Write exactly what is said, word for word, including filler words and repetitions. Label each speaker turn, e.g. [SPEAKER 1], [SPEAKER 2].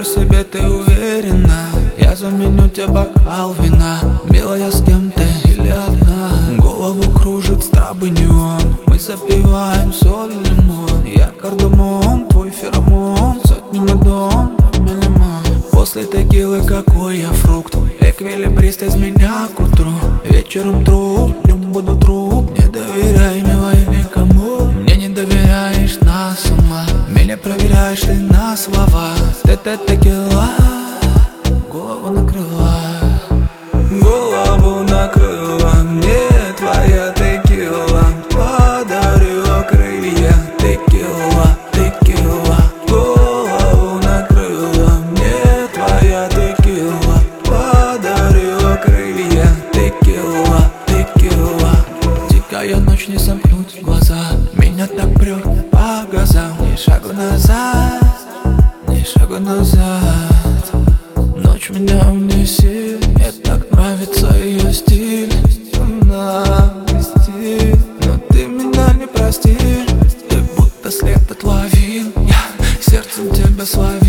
[SPEAKER 1] Вижу себе, ты уверена. Я заменю тебе бокал вина. Милая, с кем ты или одна? Голову кружит страбый неон. Мы запиваем соль и лимон. Я кардамон, твой феромон. Сотни медон, лимон. После текилы какой я фрукт. Эквилибрист из меня к утру. Вечером труп, днем буду труп. Не доверяй, милой, никому. Мне не доверяешь на сама. Меня проверяешь ты на слова. Ты-ты текила, голову накрыла. Голову накрыла мне твоя текила. Подарила крылья текила, текила. Голову накрыла мне твоя текила. Подарила крылья текила, текила. Дикая ночь, не сомкнуть глаза. Меня так прет по газам. Ни шагу назад, ни шагу назад. Ночь меня унесет. Мне так нравится ее стиль. Она стиль. Но ты меня не простишь. Ты будто след отловил. Я сердцем тебя словил.